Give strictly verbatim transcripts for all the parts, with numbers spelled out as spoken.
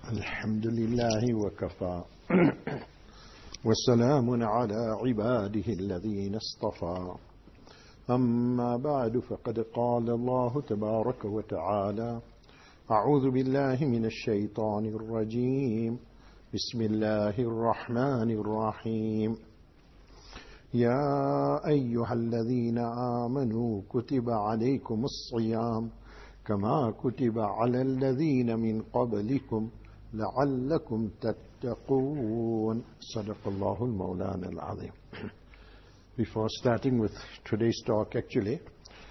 الحمد لله وكفى والسلام على عباده الذين اصطفى أما بعد فقد قال الله تبارك وتعالى أعوذ بالله من الشيطان الرجيم بسم الله الرحمن الرحيم يا أيها الذين آمنوا كتب عليكم الصيام كما كتب على الذين من قبلكم لعلكم تتقون صدق الله المولانا العظيم. Before starting with today's talk, actually,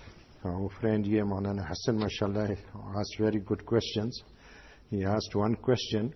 our friend here, Maulana Hassan, mashallah, asked very good questions. He asked one question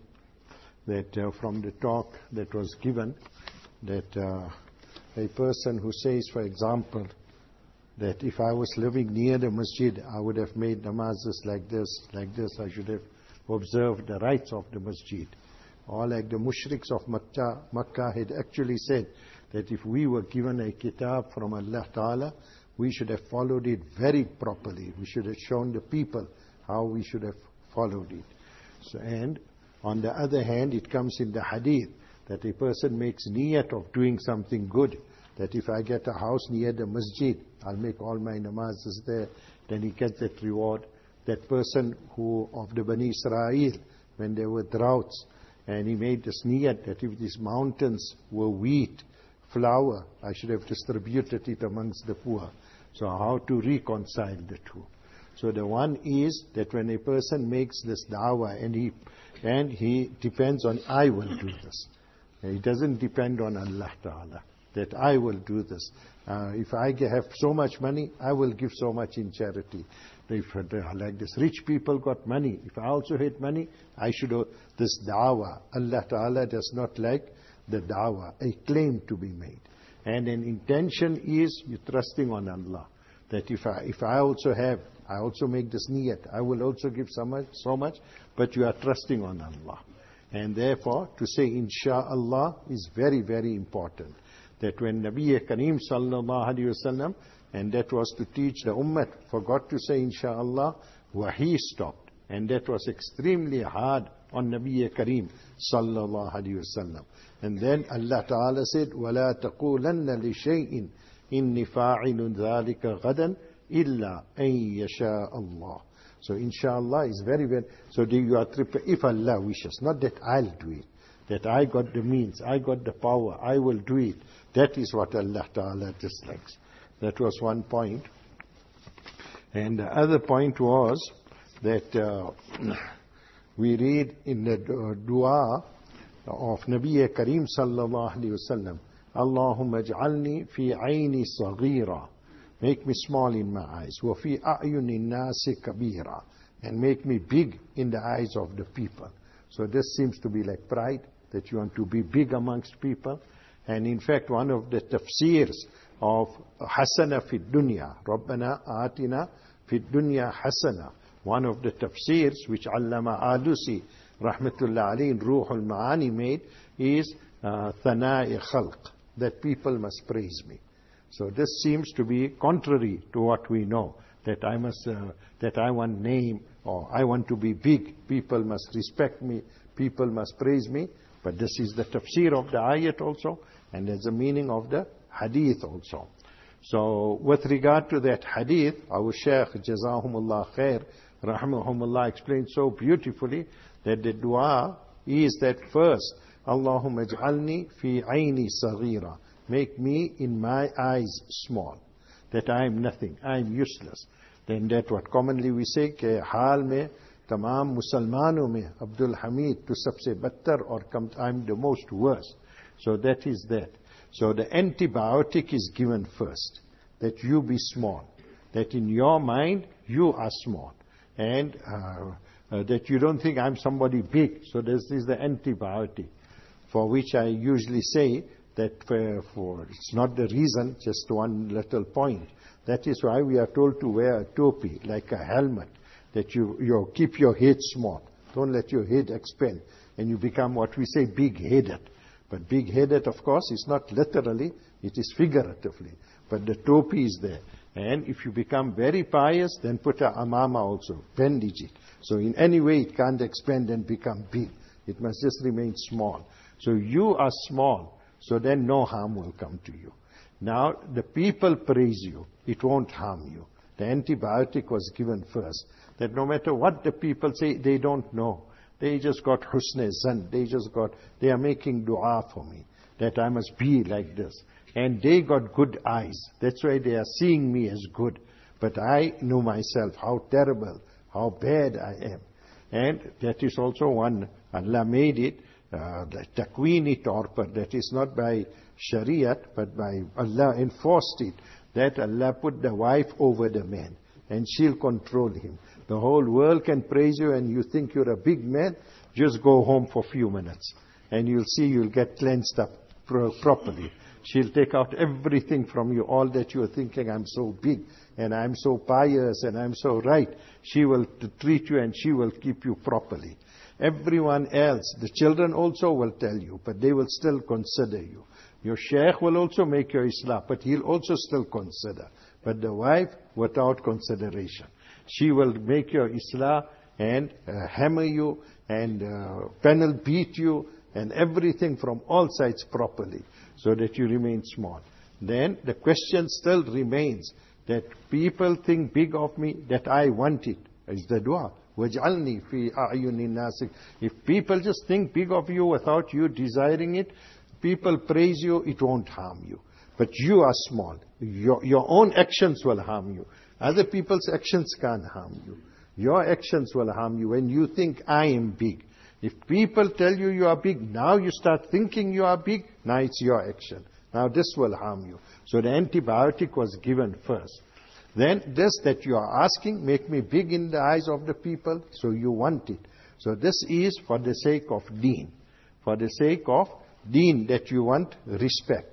that uh, from the talk that was given, that uh, a person who says, for example, that if I was living near the masjid, I would have made namazes like this, like this, I should have observed the rights of the masjid. Or like the mushriks of Makkah, Makkah had actually said that if we were given a kitab from Allah Ta'ala, we should have followed it very properly. We should have shown the people how we should have followed it. So, and on the other hand, it comes in the hadith that a person makes niyat of doing something good, that if I get a house near the masjid, I'll make all my namazes there, then he gets that reward. That person who, of the Bani Israel, when there were droughts, and he made this niyat that if these mountains were wheat, flour, I should have distributed it amongst the poor. So how to reconcile the two? So the one is that when a person makes this da'wah and he, and he depends on, I will do this. He doesn't depend on Allah Ta'ala, that I will do this. Uh, if I have so much money, I will give so much in charity. If uh, like this rich people got money, if I also had money, I should uh, this da'wah. Allah Ta'ala does not like the da'wah, a claim to be made. And an intention is you trusting on Allah. That if I, if I also have, I also make this niyat, I will also give so much, so much, but you are trusting on Allah. And therefore, to say insha'Allah is very, very important. That when Nabi Kareem sallallahu alayhi wa sallam, and that was to teach the ummah, forgot to say insha'Allah, wahi stopped. And that was extremely hard on Nabi Kareem sallallahu alayhi wa sallam. And then Allah Ta'ala said, وَلَا تَقُولَنَّ لِشَيْءٍ إِنِّي فَاعِلٌ ذَلِكَ غَدًا إِلَّا أَن يَشَاءَ اللَّهُ. So insha'Allah is very, very, so you are triple, if Allah wishes, not that I'll do it, that I got the means, I got the power, I will do it. That is what Allah Ta'ala dislikes. That was one point. And the other point was that uh, we read in the dua of Nabi Kareem sallallahu alayhi wa sallam, Allahumma ij'alni fi ayni saghira, make me small in my eyes, wa fi a'yuni nasi kabira, and make me big in the eyes of the people. So this seems to be like pride, that you want to be big amongst people. And in fact, one of the tafsirs of Hasana fi dunya, Rabbana atina fi dunya hasana, one of the tafsirs which Allama Alusi rahmatullah alayhi in Ruhul Ma'ani made is uh, Thana'i Khalq, that people must praise me. So this seems to be contrary to what we know, that I must, uh, that I want name, or I want to be big, people must respect me, people must praise me. But this is the tafsir of the ayat also, and there's the meaning of the hadith also. So with regard to that hadith, our Shaykh Jazahumullah Khair Rahmahumullah explained so beautifully that the dua is that first, Allahumma ij'alni fi ayni saghira, make me in my eyes small, that I am nothing, I am useless. Then that what commonly we say, ke haal mein तमाम मुसलमानों में Abdul Hamid to सबसे बदतर और I'm the most worst. So that is that. So the antibiotic is given first, that you be small, that in your mind you are small, and uh, uh, that you don't think I'm somebody big. So this is the antibiotic, for which I usually say that for, for it's not the reason, just one little point. That is why we are told to wear a topi, like a helmet, that you, you keep your head small. Don't let your head expand. And you become what we say big-headed. But big-headed, of course, is not literally, it is figuratively. But the topi is there. And if you become very pious, then put a amama also, bandage it. So in any way it can't expand and become big. It must just remain small. So you are small, so then no harm will come to you. Now, the people praise you. It won't harm you. The antibiotic was given first. That no matter what the people say, they don't know. They just got husn zan. They just got, they are making dua for me. That I must be like this. And they got good eyes. That's why they are seeing me as good. But I know myself, how terrible, how bad I am. And that is also one, Allah made it, uh, the takwini torpor, that is not by Shariat, but by Allah enforced it, that Allah put the wife over the man, and she'll control him. The whole world can praise you, and you think you're a big man, just go home for a few minutes, and you'll see you'll get cleansed up pro- properly. She'll take out everything from you, all that you're thinking, I'm so big, and I'm so pious, and I'm so right. She will treat you, and she will keep you properly. Everyone else, the children also will tell you, but they will still consider you. Your sheikh will also make your Islah, but he'll also still consider. But the wife, without consideration. She will make your Islah and uh, hammer you and uh, panel beat you and everything from all sides properly, so that you remain small. Then the question still remains that people think big of me, that I want it. Is the dua. وَاجْعَلْنِي فِي أَعْيُنِ النَّاسِ. If people just think big of you without you desiring it, people praise you, it won't harm you. But you are small. Your, your own actions will harm you. Other people's actions can't harm you. Your actions will harm you when you think, I am big. If people tell you you are big, now you start thinking you are big, now it's your action. Now this will harm you. So the antibiotic was given first. Then this that you are asking, make me big in the eyes of the people, so you want it. So this is for the sake of deen. For the sake of deen, that you want respect.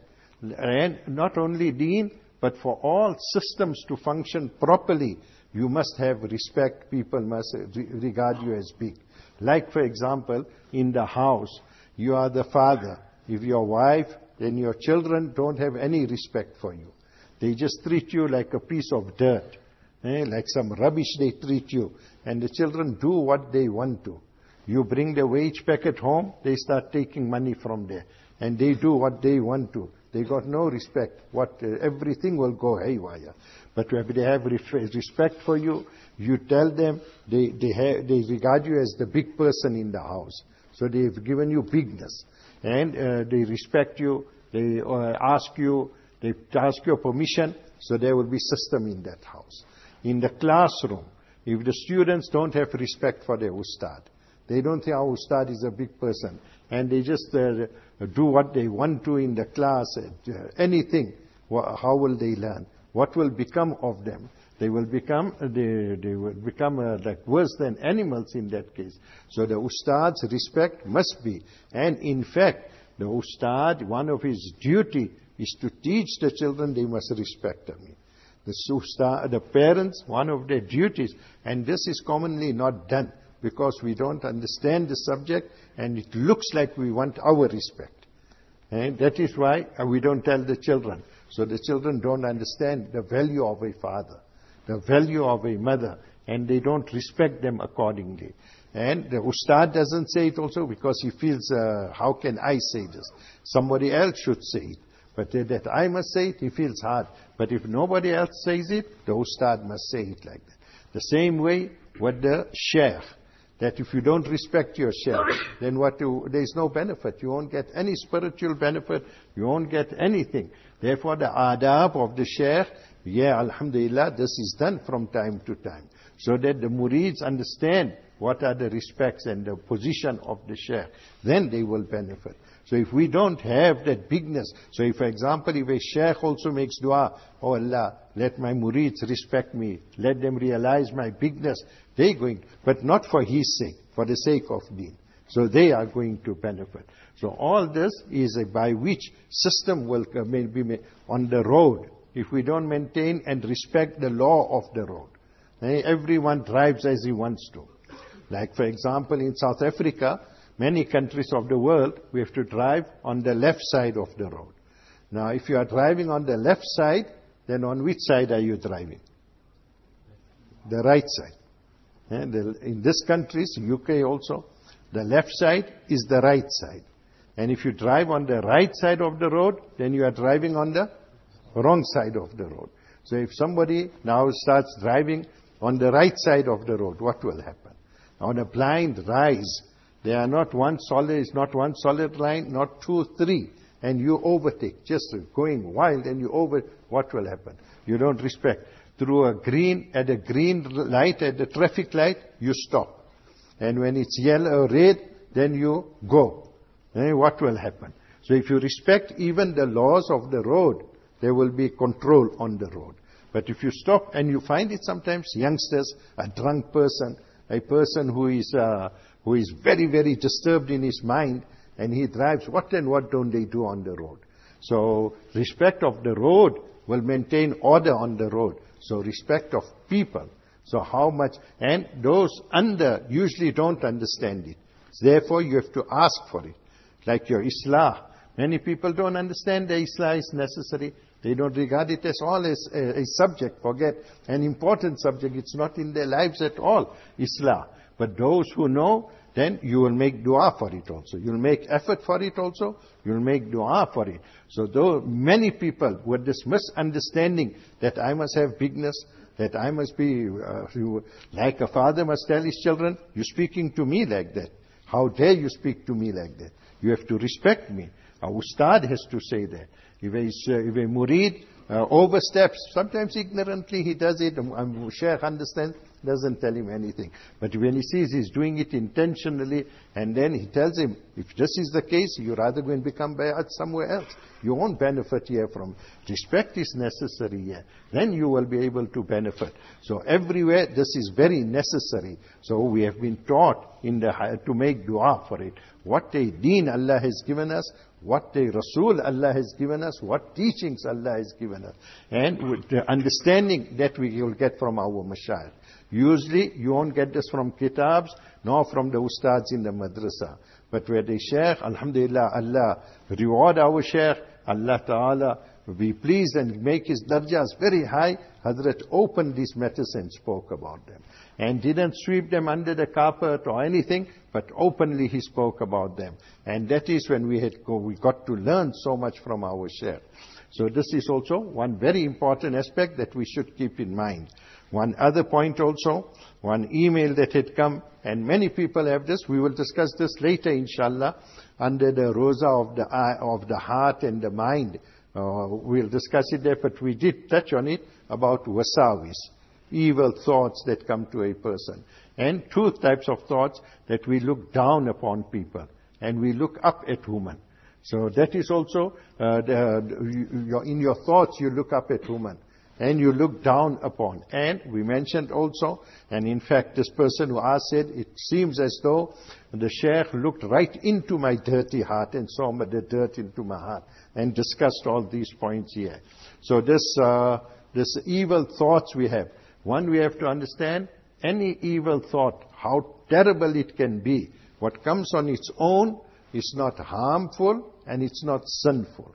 And not only deen, but for all systems to function properly, you must have respect. People must regard you as big. Like, for example, in the house, you are the father. If your wife and your children don't have any respect for you, they just treat you like a piece of dirt, eh? Like some rubbish they treat you. And the children do what they want to. You bring the wage packet home, they start taking money from there. And they do what they want to. They got no respect. What uh, everything will go haywire. But if they have respect for you, you tell them, they, they, have, they regard you as the big person in the house. So they've given you bigness. And uh, they respect you, they uh, ask you, they ask your permission, so there will be system in that house. In the classroom, if the students don't have respect for their ustad, they don't think our ustad is a big person, and they just uh, do what they want to in the class, uh, anything, how will they learn? What will become of them? They will become, they, they will become uh, like worse than animals in that case. So the ustad's respect must be. And in fact, the ustad, one of his duty is to teach the children they must respect me. The ustad, the parents, one of their duties, and this is commonly not done because we don't understand the subject and it looks like we want our respect. And that is why we don't tell the children. So the children don't understand the value of a father, the value of a mother, and they don't respect them accordingly. And the ustad doesn't say it also because he feels, uh, how can I say this? Somebody else should say it. But that I must say it, he feels hard. But if nobody else says it, the ustad must say it like that. The same way with the sheikh, that if you don't respect your sheikh, then what do, there is no benefit. You won't get any spiritual benefit. You won't get anything. Therefore, the adab of the sheikh, yeah, alhamdulillah, this is done from time to time. So that the murids understand what are the respects and the position of the sheikh. Then they will benefit. So if we don't have that bigness, so if, for example, if a sheikh also makes dua, oh Allah, let my murids respect me, let them realize my bigness, they're going, but not for his sake, for the sake of deen. So they are going to benefit. So all this is a by which system will be made on the road. If we don't maintain and respect the law of the road, everyone drives as he wants to. Like, for example, in South Africa, many countries of the world, we have to drive on the left side of the road. Now, if you are driving on the left side, then on which side are you driving? The right side. And in these countries, U K also, The left side is the right side. And if you drive on the right side of the road, then you are driving on the wrong side of the road. So if somebody now starts driving on the right side of the road, what will happen? On a blind rise, they are not one solid, it's not one solid line, not two, three. And you overtake, just going wild, and you over, what will happen? You don't respect. Through a green, at a green light, at the traffic light, you stop. And when it's yellow or red, then you go. And what will happen? So if you respect even the laws of the road, there will be control on the road. But if you stop, and you find it sometimes, youngsters, a drunk person, a person who is uh, who is very, very disturbed in his mind, and he drives, what and what don't they do on the road? So respect of the road will maintain order on the road. So respect of people. So how much, and those under usually don't understand it. Therefore you have to ask for it. Like your Islah. Many people don't understand that Islah is necessary. They don't regard it as all as a, a subject. Forget, an important subject. It's not in their lives at all, Islah. But those who know, then you will make dua for it also. You'll make effort for it also. You'll make dua for it. So though many people with this misunderstanding that I must have bigness, that I must be, uh, like a father must tell his children, you're speaking to me like that. How dare you speak to me like that? You have to respect me. A ustad has to say that. If a, if a murid uh, oversteps, sometimes ignorantly he does it, um, Shaykh understands, doesn't tell him anything. But when he sees he's doing it intentionally, and then he tells him, if this is the case, you rather go and become bay'at somewhere else. You won't benefit here from it. Respect is necessary here. Then you will be able to benefit. So everywhere this is very necessary. So we have been taught in the to make dua for it. What a deen Allah has given us, what a Rasul Allah has given us, what teachings Allah has given us. And with the understanding that we will get from our mashayikh. Usually you won't get this from kitabs, nor from the ustads in the madrasa. But where the shaykh, alhamdulillah, Allah reward our shaykh, Allah Ta'ala be pleased and make his darjas very high. Hazrat opened these matters and spoke about them. And didn't sweep them under the carpet or anything, but openly he spoke about them. And that is when we had go, we got to learn so much from our shaykh. So this is also one very important aspect that we should keep in mind. One other point also, one email that had come, and many people have this, we will discuss this later inshallah, under the rosa of the eye, of the heart and the mind. Uh, we'll discuss it there, but we did touch on it about wasawis, evil thoughts that come to a person. And two types of thoughts, that we look down upon people, and we look up at women. So that is also, uh, the, your, in your thoughts you look up at women. And you look down upon. And we mentioned also, and in fact this person who asked said, it seems as though the Shaykh looked right into my dirty heart and saw the dirt into my heart, and discussed all these points here. So this, uh, this evil thoughts we have. One, we have to understand, any evil thought, how terrible it can be. What comes on its own is not harmful and it's not sinful.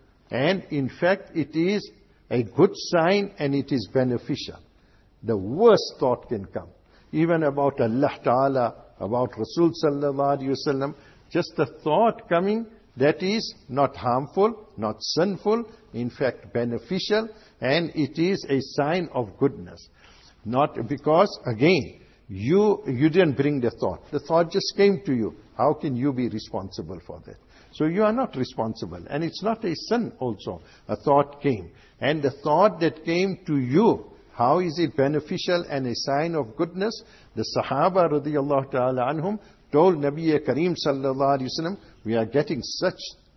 And in fact it is a good sign and it is beneficial. The worst thought can come. Even about Allah Ta'ala, about Rasul Sallallahu Alaihi Wasallam, just the thought coming, that is not harmful, not sinful, in fact beneficial, and it is a sign of goodness. Not because, again, you, you didn't bring the thought. The thought just came to you. How can you be responsible for that? So you are not responsible. And it's not a sin also. A thought came. And the thought that came to you, how is it beneficial and a sign of goodness? The Sahaba radiyallahu ta'ala anhum told Nabi Kareem sallallahu alayhi wa sallam, we are getting such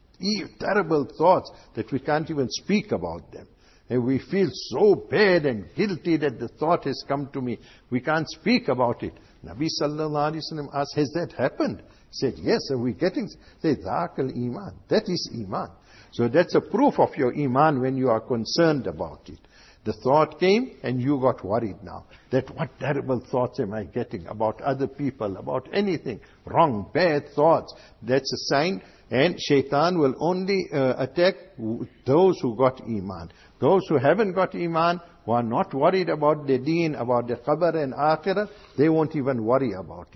terrible thoughts that we can't even speak about them. And we feel so bad and guilty that the thought has come to me. We can't speak about it. Nabi sallallahu alayhi wa sallam asked, has that happened? He said, yes. Are we getting? Say, Dhaqal Iman. That is Iman. So that's a proof of your Iman when you are concerned about it. The thought came and you got worried now. That what terrible thoughts am I getting about other people, about anything. Wrong, bad thoughts. That's a sign. And shaitan will only uh, attack those who got Iman. Those who haven't got Iman, who are not worried about the deen, about the qabr and akhirah, they won't even worry about it.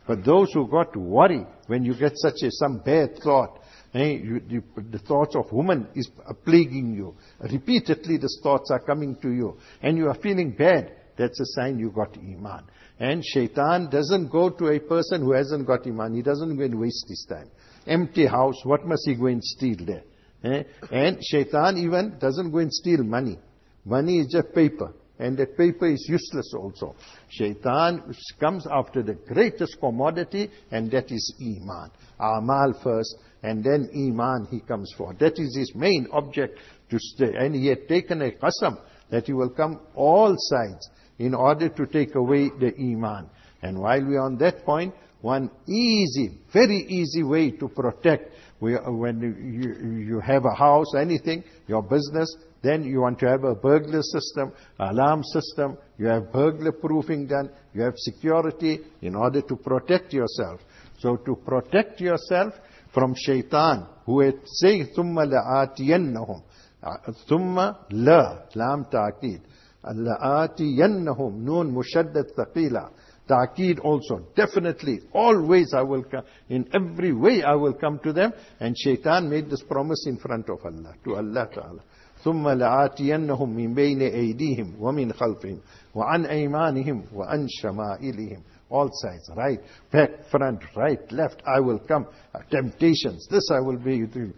But those who got worry, when you get such a, some bad thought, eh, you, you, the thoughts of woman is plaguing you. Repeatedly the thoughts are coming to you, and you are feeling bad. That's a sign you got Iman. And shaitan doesn't go to a person who hasn't got Iman. He doesn't go and waste his time. Empty house, what must he go and steal there? Eh? And shaitan even doesn't go and steal money. Money is just paper. And that paper is useless also. Shaitan comes after the greatest commodity, and that is Iman. Amal first, and then Iman he comes for. That is his main object to stay. And he had taken a qasam that he will come all sides in order to take away the Iman. And while we are on that point, one easy, very easy way to protect, when you, you have a house, anything, your business, then you want to have a burglar system, alarm system, you have burglar proofing done, you have security in order to protect yourself. So to protect yourself from shaitan, who would say, ثُمَّ لَآتِيَنَّهُمْ ثُمَّ لَا لام تأكيد لَآتِيَنَّهُمْ noon mushaddad thaqila. Ta'keed also, definitely, always I will come, in every way I will come to them. And shaitan made this promise in front of Allah, to Allah Ta'ala. ثُمَّ لَآتِيَنَّهُمْ مِنْ بَيْنِ أَيْدِيهِمْ وَمِنْ خَلْفِهِمْ وَعَنْ أَيْمَانِهِمْ وَعَنْ شَمَائِلِهِمْ. All sides, right, back, front, right, left, I will come. Temptations, this I will be doing.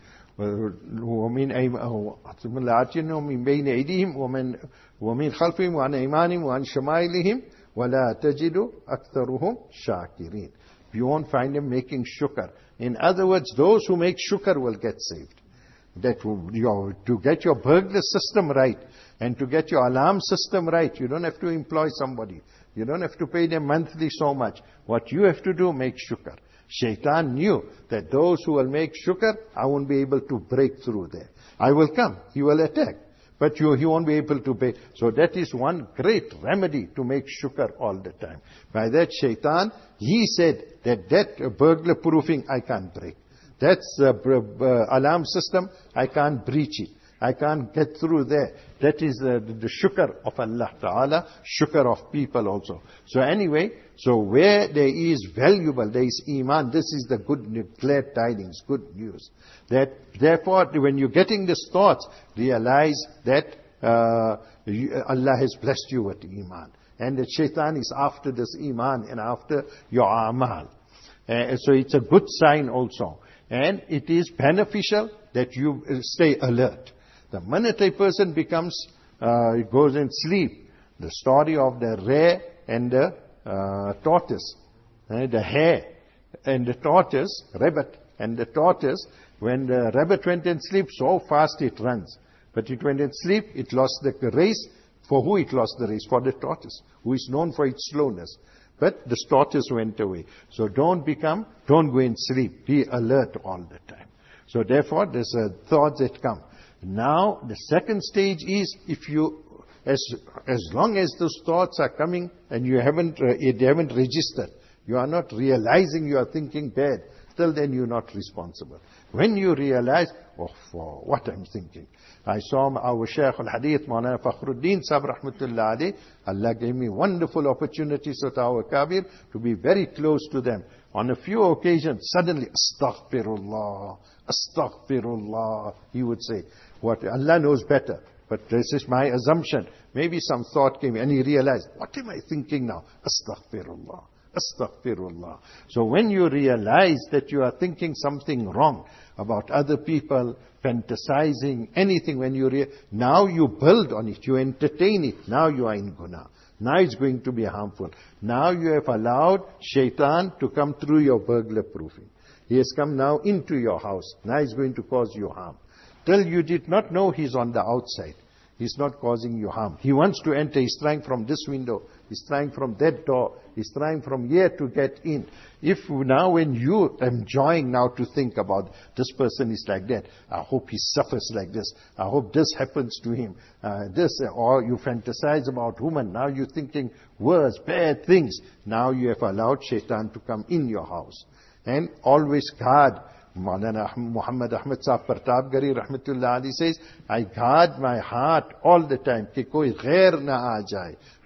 وَمِنْ لَآتِيَنَّهُمْ مِنْ بَيْنِ أَيْدِيهِمْ وَمِنْ خَلْفِهِمْ وَعَنْ أَيْمَانِهِمْ وَعَنْ شَمَائِلِهِمْ وَلَا تَجِدُ أَكْثَرُهُمْ شَاكِرِينَ. You won't find them making shukr. In other words, those who make shukr will get saved. That you, to get your burglar system right, and to get your alarm system right, you don't have to employ somebody. You don't have to pay them monthly so much. What you have to do, make shukr. Shaitan knew that those who will make shukr, I won't be able to break through there. I will come, he will attack, but you, he won't be able to pay. So that is one great remedy, to make shukr all the time. By that shaitan, he said that that burglar proofing I can't break. That's uh, uh, alarm system, I can't breach it. I can't get through there. That is uh, the, the shukr of Allah Ta'ala, shukr of people also. So anyway, so where there is valuable, there is Iman, this is the good, glad tidings, good news. That therefore, when you're getting these thoughts, realize that uh, you, Allah has blessed you with Iman. And that shaitan is after this Iman and after your Amal. Uh, so it's a good sign also. And it is beneficial that you stay alert. The minute a person becomes, uh, goes and sleep, the story of the hare and the uh, tortoise, uh, the hare and the tortoise, rabbit and the tortoise, when the rabbit went and sleep, so fast it runs. But it went and sleep, it lost the race. For who it lost the race? For the tortoise, who is known for its slowness. But the tortoise went away. So don't become, don't go and sleep. Be alert all the time. So therefore, there's a thought that come. Now, the second stage is, if you, as as long as those thoughts are coming and you haven't, uh, they haven't registered, you are not realizing you are thinking bad, till then you're not responsible. When you realize, oh, for what I'm thinking. I saw our Shaykh al-Hadith, Maulana Fakhruddin Sahib Rahmatullah alayh. Allah gave me wonderful opportunities at our Kabir to be very close to them. On a few occasions, suddenly, Astaghfirullah, Astaghfirullah, he would say. What Allah knows better, but this is my assumption. Maybe some thought came and he realized, what am I thinking now? Astaghfirullah, Astaghfirullah. So when you realize that you are thinking something wrong about other people, fantasizing, anything, when you re- now you build on it, you entertain it, now you are in guna. Now it's going to be harmful. Now you have allowed shaitan to come through your burglar proofing. He has come now into your house. Now he's going to cause you harm. Till you did not know he's on the outside. He's not causing you harm. He wants to enter. He's trying from this window. He's trying from that door. He's trying from here to get in. If now when you enjoying now to think about this person is like that, I hope he suffers like this. I hope this happens to him. Uh, this, or you fantasize about women. Now you're thinking worse, bad things. Now you have allowed shaitan to come in your house. And always guard. Maulana Muhammad Ahmad Sahib Pratapgari Rahmatullah Ali says, I guard my heart all the time, कि कोई गैर ना आ जाए,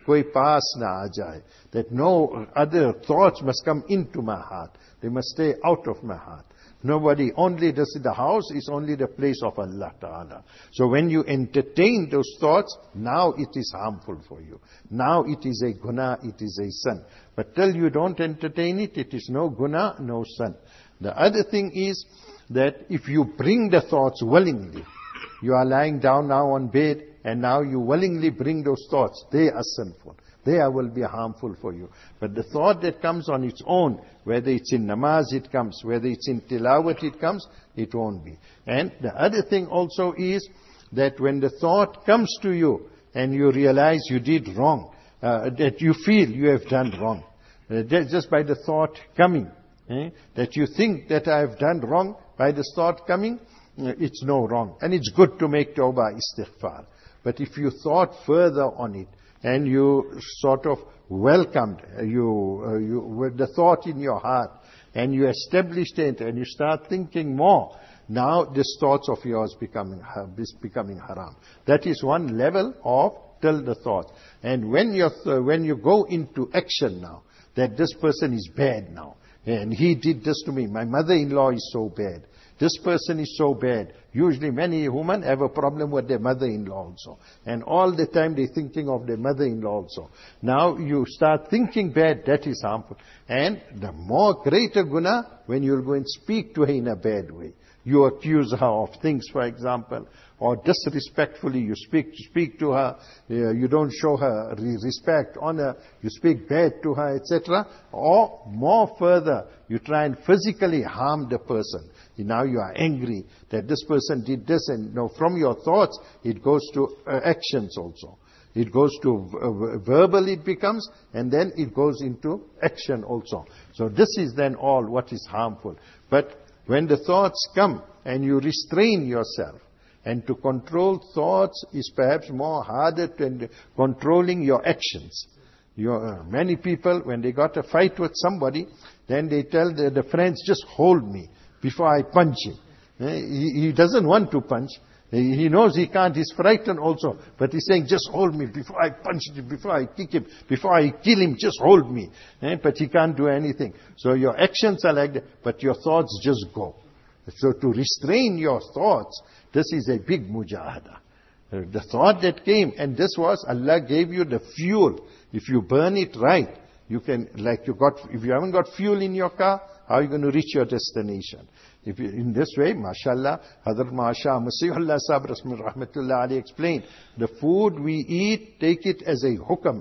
koi paas na aa jaye. That no other thoughts must come into my heart. They must stay out of my heart. Nobody, only this, the house is only the place of Allah Ta'ala. So when you entertain those thoughts, now it is harmful for you. Now it is a guna, it is a sin. But till you don't entertain it, it is no guna, no sin. The other thing is that if you bring the thoughts willingly, you are lying down now on bed, and now you willingly bring those thoughts, they are sinful. They will be harmful for you. But the thought that comes on its own, whether it's in namaz it comes, whether it's in tilawat it comes, it won't be. And the other thing also is that when the thought comes to you and you realize you did wrong, uh, that you feel you have done wrong, uh, just by the thought coming, eh, that you think that I have done wrong, by the thought coming, uh, it's no wrong. And it's good to make tawbah istighfar. But if you thought further on it, and you sort of welcomed, you, uh, you with the thought in your heart, and you established it, and you start thinking more, now these thoughts of yours becoming is becoming haram. That is one level of till the thought. And when you th- when you go into action now, that this person is bad now, and he did this to me, my mother-in-law is so bad, this person is so bad. Usually many women have a problem with their mother-in-law also. And all the time they're thinking of their mother-in-law also. Now you start thinking bad, that is harmful. And the more greater guna, when you'll go and speak to her in a bad way. You accuse her of things, for example, or disrespectfully you speak speak to her, uh, you don't show her respect, honor, you speak bad to her, et cetera. Or more further, you try and physically harm the person. Now you are angry that this person did this, and you know, from your thoughts it goes to uh, actions also. It goes to uh, verbal it becomes, and then it goes into action also. So this is then all what is harmful. But when the thoughts come and you restrain yourself, and to control thoughts is perhaps more harder than controlling your actions. Your, uh, many people, when they got a fight with somebody, then they tell the, the friends, just hold me before I punch him. Eh, he, he doesn't want to punch. He, he knows he can't. He's frightened also. But he's saying, just hold me before I punch him, before I kick him, before I kill him, just hold me. Eh, but he can't do anything. So your actions are like that, but your thoughts just go. So to restrain your thoughts, this is a big mujahada. The thought that came, and this was, Allah gave you the fuel. If you burn it right, you can, like you got, if you haven't got fuel in your car, how are you going to reach your destination? If you, in this way, mashallah, Hazrat Masha Masihullah Sahib Rahmatullah Ali explained, the food we eat, take it as a hukam.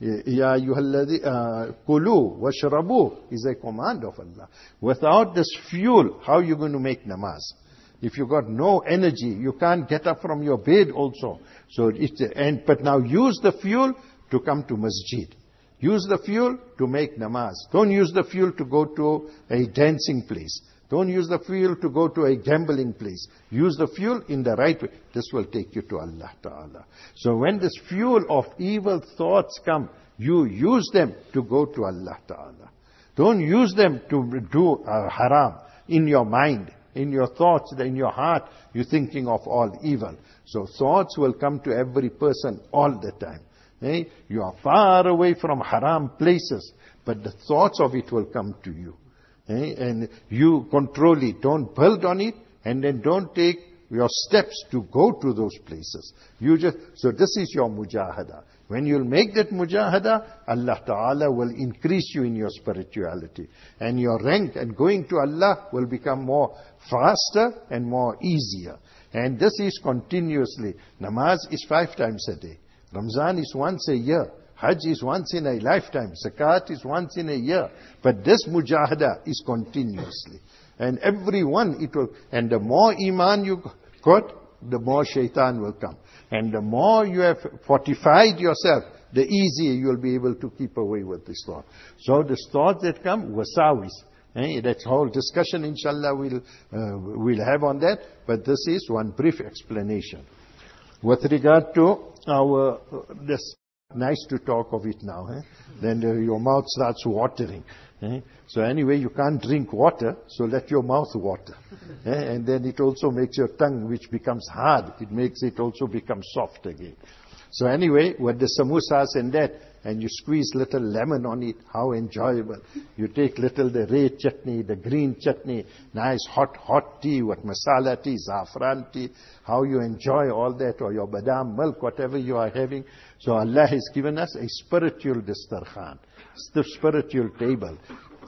Ya ayyuhalladhi kulu washrabu is a command of Allah. Without this fuel, how are you going to make namaz? If you got no energy, you can't get up from your bed also. So it's, and, but now use the fuel to come to masjid. Use the fuel to make namaz. Don't use the fuel to go to a dancing place. Don't use the fuel to go to a gambling place. Use the fuel in the right way. This will take you to Allah Ta'ala. So when this fuel of evil thoughts come, you use them to go to Allah Ta'ala. Don't use them to do uh, haram in your mind, in your thoughts, in your heart. You're thinking of all evil. So thoughts will come to every person all the time. Eh? You are far away from haram places, but the thoughts of it will come to you. Eh? And you control it. Don't build on it, and then don't take your steps to go to those places. You just, so this is your mujahada. When you'll make that mujahada, Allah Ta'ala will increase you in your spirituality. And your rank and going to Allah will become more faster and more easier. And this is continuously. Namaz is five times a day. Ramzan is once a year. Hajj is once in a lifetime. Zakat is once in a year. But this mujahada is continuously. And everyone it will, and the more iman you got, the more shaitan will come. And the more you have fortified yourself, the easier you will be able to keep away with this thought. So the thoughts that come, wasawis. Eh, that whole discussion, inshallah, we'll, uh, we'll have on that. But this is one brief explanation. With regard to our, uh, this, nice to talk of it now. Eh? Then uh, your mouth starts watering. Eh? So anyway, you can't drink water, so let your mouth water. Eh? And then it also makes your tongue, which becomes hard, it makes it also become soft again. So anyway, with the samosas and that, and you squeeze little lemon on it. How enjoyable. You take little the red chutney, the green chutney, nice hot, hot tea with masala tea, saffron tea. How you enjoy all that, or your badam milk, whatever you are having. So Allah has given us a spiritual dastarkhan, the spiritual table.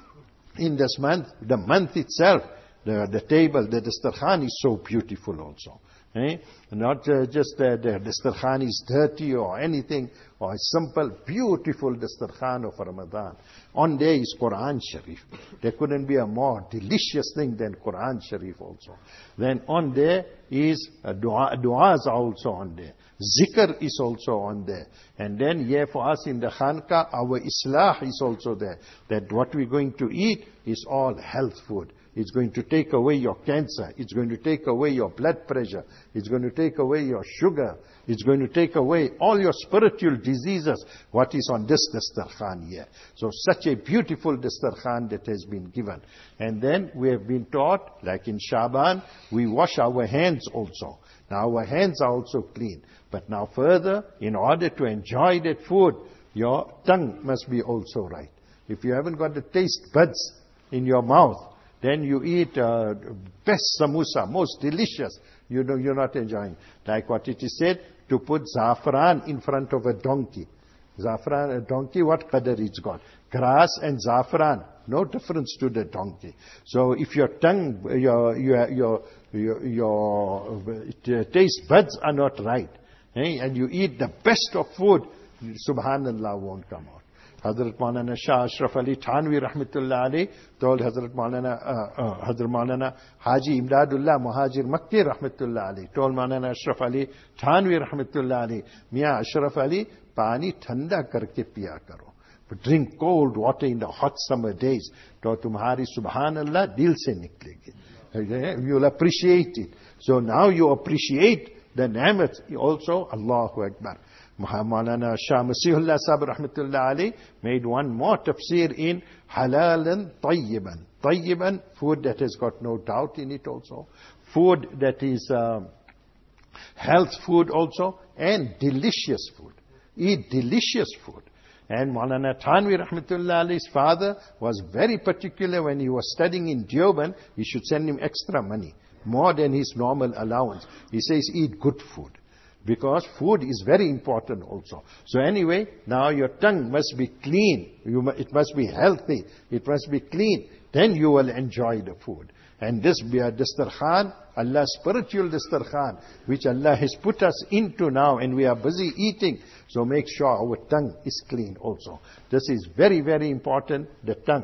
In this month, the month itself, the, the table, the dastarkhan is so beautiful also. Eh? Not uh, just uh, the dastarkhan is dirty or anything, or a simple, beautiful dastarkhan of Ramadan. On there is Quran Sharif. There couldn't be a more delicious thing than Quran Sharif also. Then on there is uh, dua, du'as also on there. Zikr is also on there. And then here for us in the Khanqa, our Islah is also there. That what we're going to eat is all health food. It's going to take away your cancer. It's going to take away your blood pressure. It's going to take away your sugar. It's going to take away all your spiritual diseases. What is on this dastarkhan here. So such a beautiful dastarkhan that has been given. And then we have been taught, like in Shaban, we wash our hands also. Now our hands are also clean. But now further, in order to enjoy that food, your tongue must be also right. If you haven't got the taste buds in your mouth, then you eat uh, best samosa, most delicious. You know, you're not enjoying. Like what it is said, to put zafran in front of a donkey. Zafran, a donkey, what qadar it's got? Grass and zafran, no difference to the donkey. So if your tongue, your your your your, your taste buds are not right, eh, and you eat the best of food, subhanallah won't come out. Hazrat Maulana Shah Ashraf Ali Thanvi Rahmatullah Ali told Hazrat Maulana, uh, uh, Hazrat Maulana Haji Imdadullah Muhajir Makki Rahmatullah Ali told Maulana Ashraf Ali Thanvi Rahmatullah Ali, Miyan Ashraf Ali, pani thanda karke piya karo. But drink cold water in the hot summer days. To tumhari subhanallah dil se niklegi. You'll appreciate it. So now you appreciate the ni'mat also. Allahu Akbar. Maulana Shah Masihullah Sahib Rahmatullah Ali made one more tafsir in halalan tayyiban. Tayyiban, food that has got no doubt in it also. Food that is uh, health food also, and delicious food. Eat delicious food. And Maulana Thanvi Rahmatullah Ali's father was very particular when he was studying in Deoband, he should send him extra money, more than his normal allowance. He says, eat good food. Because food is very important also. So anyway, now your tongue must be clean. You, it must be healthy. It must be clean. Then you will enjoy the food. And this dastarkhan, Allah's spiritual dastarkhan, which Allah has put us into now, and we are busy eating. So make sure our tongue is clean also. This is very, very important, the tongue.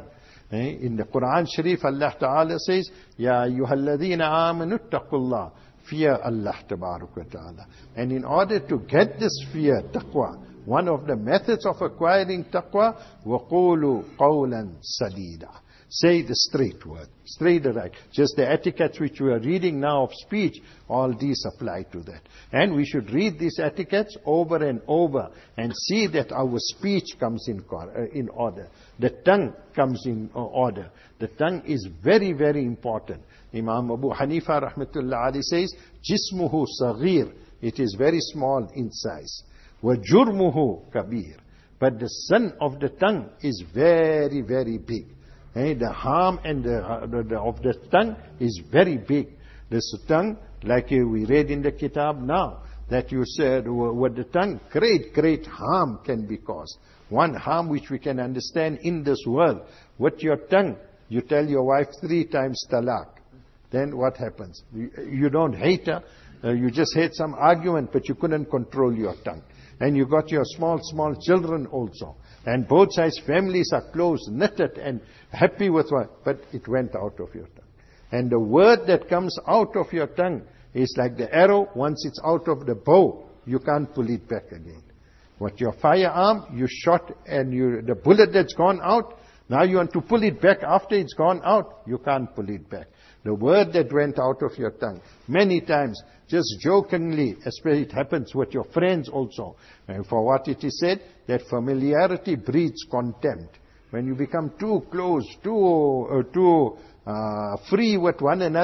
In the Quran Sharif, Allah Ta'ala says, Ya ayyuhalladhina amanu taqullah. Fear Allah Tabarak wa Ta'ala. And in order to get this fear, taqwa, one of the methods of acquiring taqwa, وَقُولُوا قَوْلًا سَدِيدًا. Say the straight word, straight right. Just the etiquettes which we are reading now of speech, all these apply to that. And we should read these etiquettes over and over and see that our speech comes in, in order. The tongue comes in order. The tongue is very, very important. Imam Abu Hanifa Rahmatullah Ali says, Jismuhu saghir, it is very small in size. Wa jurmuhu kabir. But the sin of the tongue is very, very big. Eh, the harm and the, uh, the, the, of the tongue is very big. This tongue, like uh, we read in the kitab now, that you said with the tongue, great, great harm can be caused. One harm which we can understand in this world. With your tongue, you tell your wife three times talaq. Then what happens? You, you don't hate her. Uh, you just had some argument, but you couldn't control your tongue. And you got your small, small children also. And both sides' families are close, knitted and happy with one. But it went out of your tongue. And the word that comes out of your tongue is like the arrow. Once it's out of the bow, you can't pull it back again. What your firearm, you shot and you, the bullet that's gone out, now you want to pull it back after it's gone out, you can't pull it back. The word that went out of your tongue, many times, just jokingly, especially it happens with your friends also. And for what it is said, that familiarity breeds contempt. When you become too close, too uh, too uh, free with one another,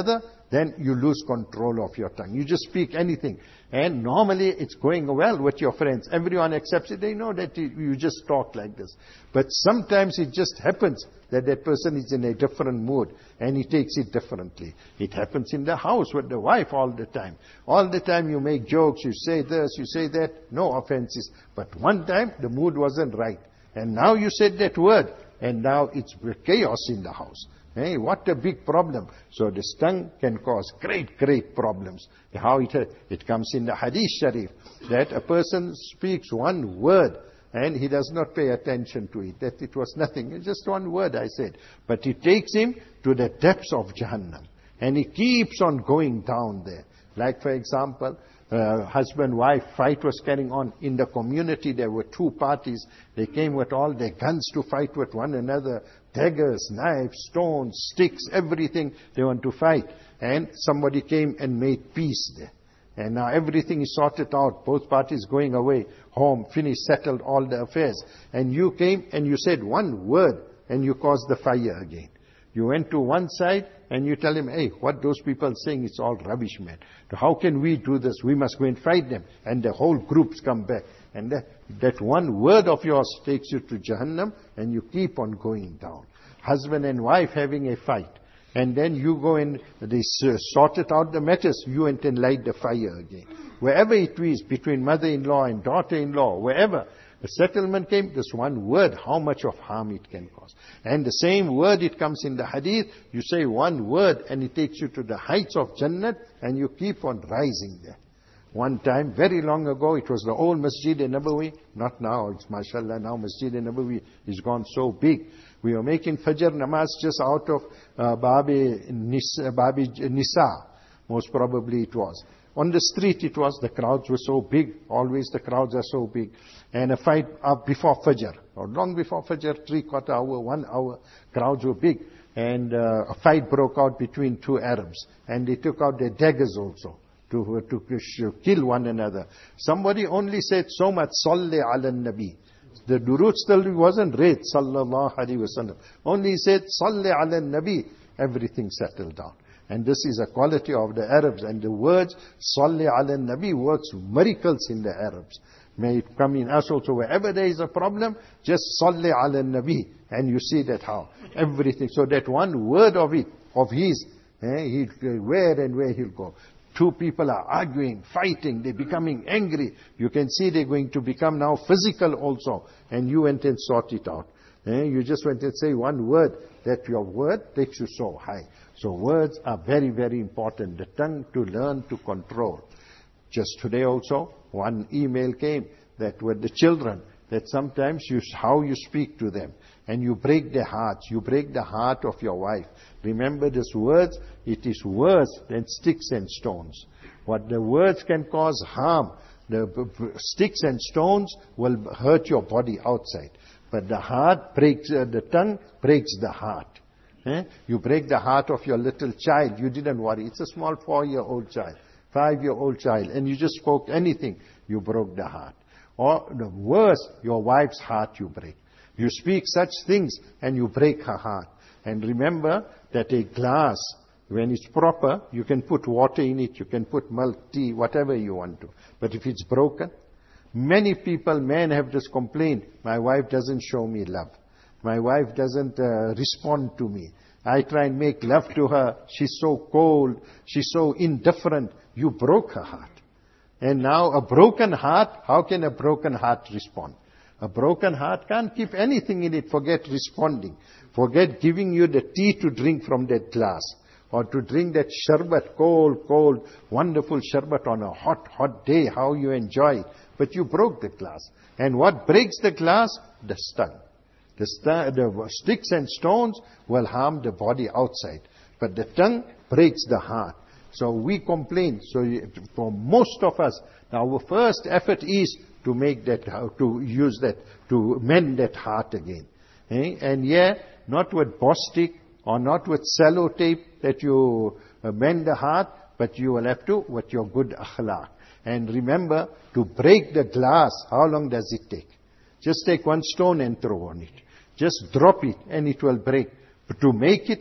then you lose control of your tongue. You just speak anything. And normally it's going well with your friends. Everyone accepts it. They know that you, you just talk like this. But sometimes it just happens that that person is in a different mood and he takes it differently. It happens in the house with the wife all the time. All the time you make jokes, you say this, you say that, no offenses. But one time the mood wasn't right. And now you said that word and now it's chaos in the house. Hey, what a big problem. So this tongue can cause great, great problems. How it, it comes in the Hadith Sharif, that a person speaks one word and he does not pay attention to it, that it was nothing. It's just one word I said. But it takes him to the depths of Jahannam. And he keeps on going down there. Like for example, uh, husband-wife fight was carrying on. In the community there were two parties. They came with all their guns to fight with one another. Daggers, knives, stones, sticks, everything they want to fight. And somebody came and made peace there. And now everything is sorted out. Both parties going away, home, finished, settled all the affairs. And you came and you said one word and you caused the fire again. You went to one side and you tell him, hey, what those people are saying, it's all rubbish, man. How can we do this? We must go and fight them. And the whole groups come back. And that, that one word of yours takes you to Jahannam and you keep on going down. Husband and wife having a fight. And then you go and they sorted out the matters. You went and light the fire again. Wherever it is, between mother-in-law and daughter-in-law, wherever, the settlement came, this one word, how much of harm it can cause. And the same word, it comes in the hadith, you say one word and it takes you to the heights of Jannat and you keep on rising there. One time, very long ago, it was the old Masjid-e-Nabawi, not now, it's mashallah, now Masjid-e-Nabawi is gone so big. We were making Fajr namaz just out of uh, Babi Nisa, Babi Nisa, most probably it was. On the street it was, the crowds were so big, always the crowds are so big. And a fight up before Fajr, or long before Fajr, three quarter hour, one hour, crowds were big. And uh, a fight broke out between two Arabs. And they took out their daggers also to, to, to kill one another. Somebody only said so much, Salli ala nabi. The durud still wasn't read, sallallahu alaihi wasallam. Only he said, Salli ala nabi. Everything settled down. And this is a quality of the Arabs. And the words, Salli ala nabi, works miracles in the Arabs. May it come in us also. Wherever there is a problem, just Salli ala nabi. And you see that how. Everything. So that one word of it, of his, eh, he'll, where and where he'll go. Two people are arguing, fighting, they're becoming angry. You can see they're going to become now physical also. And you went and sort it out. Eh? You just went and say one word, that your word takes you so high. So words are very, very important. The tongue to learn to control. Just today also, one email came that with the children, that sometimes you, how you speak to them. And you break their hearts. You break the heart of your wife. Remember these words, it is worse than sticks and stones. What the words can cause harm, the sticks and stones will hurt your body outside. But the heart breaks, uh, the tongue breaks the heart. Eh? You break the heart of your little child, you didn't worry. It's a small four-year-old child, five-year-old child, and you just spoke anything, you broke the heart. Or the worst, your wife's heart you break. You speak such things and you break her heart. And remember that a glass, when it's proper, you can put water in it, you can put milk, tea, whatever you want to. But if it's broken, many people, men have just complained, my wife doesn't show me love. My wife doesn't uh, respond to me. I try and make love to her. She's so cold. She's so indifferent. You broke her heart. And now a broken heart, how can a broken heart respond? A broken heart can't keep anything in it. Forget responding. Forget giving you the tea to drink from that glass. Or to drink that sharbat, cold, cold, wonderful sharbat on a hot, hot day. How you enjoy it. But you broke the glass. And what breaks the glass? The tongue. The, st- the sticks and stones will harm the body outside. But the tongue breaks the heart. So we complain. So for most of us, our first effort is to make that, to use that, to mend that heart again. Eh? And yeah, not with bostik or not with sellotape that you mend the heart, but you will have to with your good akhlaq. And remember, to break the glass, how long does it take? Just take one stone and throw on it. Just drop it and it will break. But to make it now,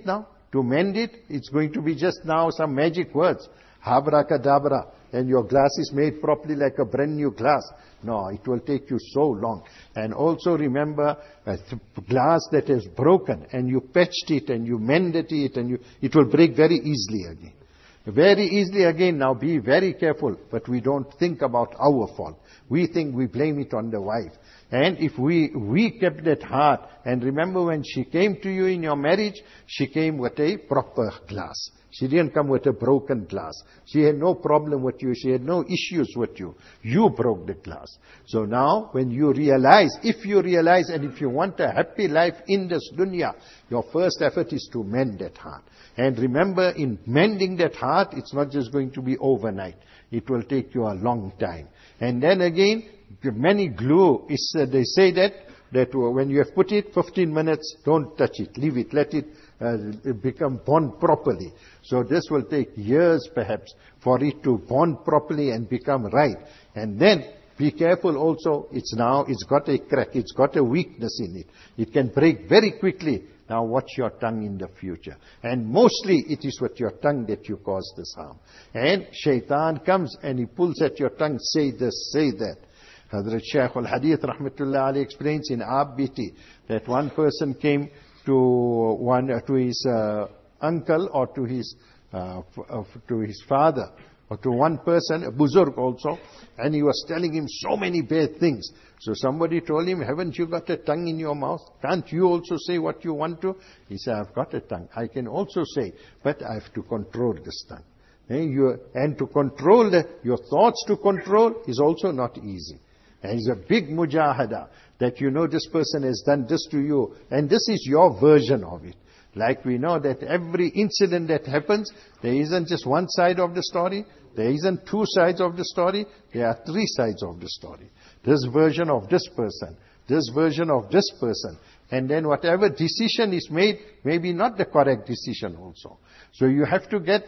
To mend it, it's going to be just now some magic words. Abracadabra. And your glass is made properly like a brand new glass. No, it will take you so long. And also remember, a glass that is broken and you patched it and you mended it, and you, it will break very easily again. Very easily again. Now be very careful. But we don't think about our fault. We think we blame it on the wife. And if we, we kept that heart, and remember when she came to you in your marriage, she came with a proper glass. She didn't come with a broken glass. She had no problem with you. She had no issues with you. You broke the glass. So now, when you realize, if you realize, and if you want a happy life in this dunya, your first effort is to mend that heart. And remember, in mending that heart, it's not just going to be overnight. It will take you a long time. And then again, many glue, is, uh, they say that, that when you have put it, fifteen minutes, don't touch it. Leave it. Let it uh, become bond properly. So this will take years perhaps for it to bond properly and become right. And then be careful also, it's now, it's got a crack, it's got a weakness in it. It can break very quickly. Now watch your tongue in the future. And mostly it is with your tongue that you cause this harm. And shaitan comes and he pulls at your tongue, say this, say that. Hazrat Shaykh al-Hadith rahmatullah alayhi explains in Aab Biti that one person came to one to his uh, uncle or to his uh, f- to his father or to one person, a buzurg also, and he was telling him so many bad things. So somebody told him, haven't you got a tongue in your mouth? Can't you also say what you want to? He said, I've got a tongue. I can also say, but I have to control this tongue. And, you, and to control the, your thoughts to control is also not easy. And it's a big mujahada that you know this person has done this to you, and this is your version of it. Like we know that every incident that happens, there isn't just one side of the story, there isn't two sides of the story, there are three sides of the story. This version of this person, this version of this person, and then whatever decision is made, maybe not the correct decision also. So you have to get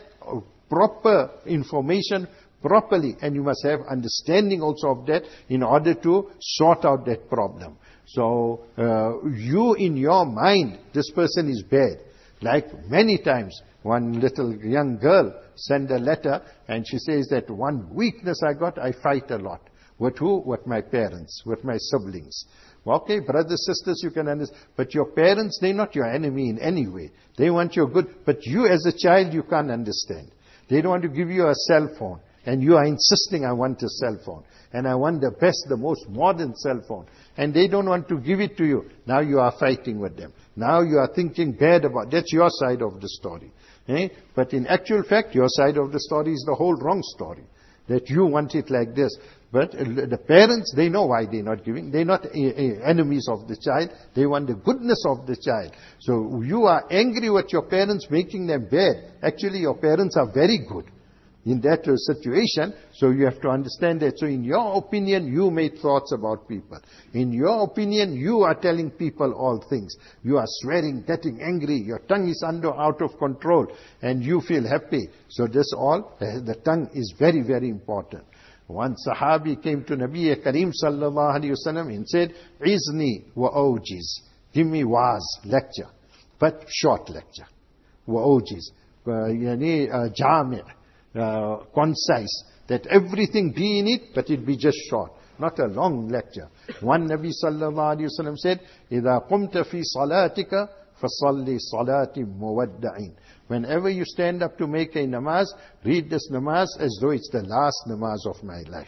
proper information properly, and you must have understanding also of that in order to sort out that problem. So uh, you in your mind, this person is bad. Like many times, one little young girl sent a letter and she says that one weakness I got, I fight a lot. With who? With my parents, with my siblings. Okay, brothers, sisters, you can understand. But your parents, they're not your enemy in any way. They want your good. But you as a child, you can't understand. They don't want to give you a cell phone. And you are insisting, I want a cell phone. And I want the best, the most modern cell phone. And they don't want to give it to you. Now you are fighting with them. Now you are thinking bad about it. That's your side of the story. Eh? But in actual fact, your side of the story is the whole wrong story. That you want it like this. But the parents, they know why they're not giving. They're not enemies of the child. They want the goodness of the child. So you are angry with your parents making them bad. Actually, your parents are very good in that situation. So you have to understand that. So in your opinion, you made thoughts about people. In your opinion, you are telling people all things. You are swearing, getting angry. Your tongue is under out of control. And you feel happy. So this all, the tongue is very, very important. One Sahabi came to Nabi Kareem sallallahu alayhi wasallam and said, Izni wa awjiz. Give me waz, lecture. But short lecture. Wa awjiz. Yani jami'. Uh, concise, that everything be in it, but it be just short, not a long lecture. One Nabi sallallahu alayhi wasallam said, إِذَا قُمْتَ فِي صَلَاتِكَ فَصَلِّ صَلَاتِ مُوَدَّعٍ. Whenever you stand up to make a namaz, read this namaz as though it's the last namaz of my life.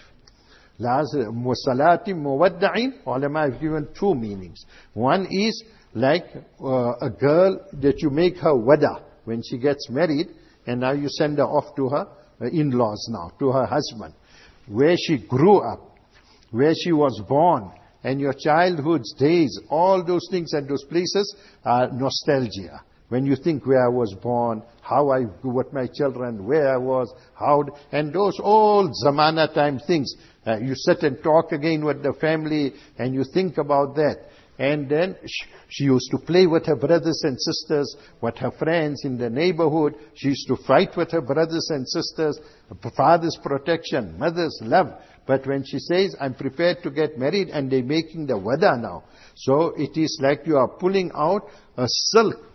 Salati muwadda'in, ulama have given two meanings. One is like uh, a girl that you make her wada when she gets married, and now you send her off to her uh, in-laws now, to her husband, where she grew up, where she was born, and your childhood's days, all those things and those places are nostalgia. When you think where I was born, how I grew with my children, where I was, how, and those old zamana time things. Uh, you sit and talk again with the family, and you think about that. And then she used to play with her brothers and sisters, with her friends in the neighborhood. She used to fight with her brothers and sisters, father's protection, mother's love. But when she says, I'm prepared to get married, and they're making the wada now. So it is like you are pulling out a silk